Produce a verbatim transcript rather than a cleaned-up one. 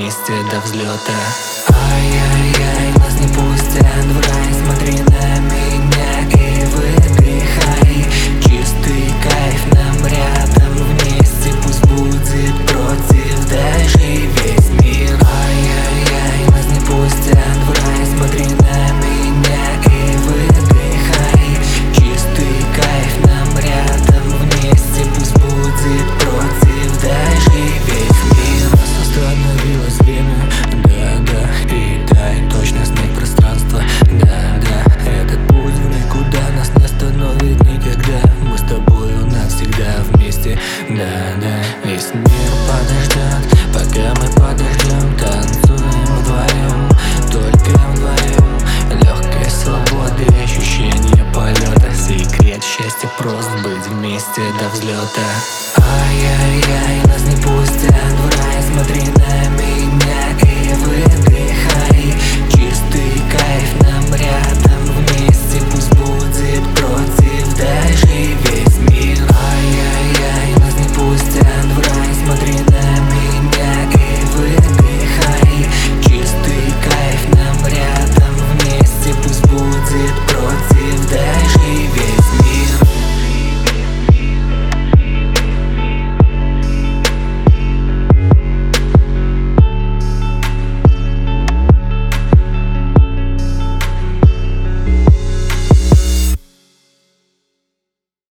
вместе до взлета. Ай-яй-яй, нас не пустят в рай. Смотри на меня и выдыхай. Чистый кайф нам рядом вместе. Пусть будет против даже весь мир. Ай-яй-яй, нас не пустят в рай. Смотри на меня и выдыхай. Чистый кайф нам рядом вместе. Пусть будет против даже весь мир. Нас остановилось время, да-да. И дай точность, нет пространства, да-да. Этот путь в никуда нас не остановит никогда. Мы с тобою навсегда вместе, да-да. Весь мир подождет, пока мы подождем. Танцуем вдвоем, только вдвоем. Легкой свободы, ощущение полета. Секрет счастья прост, быть вместе до взлета. Ай-яй-яй, нас не пустят в рай. Смотри на меня и выдыхай.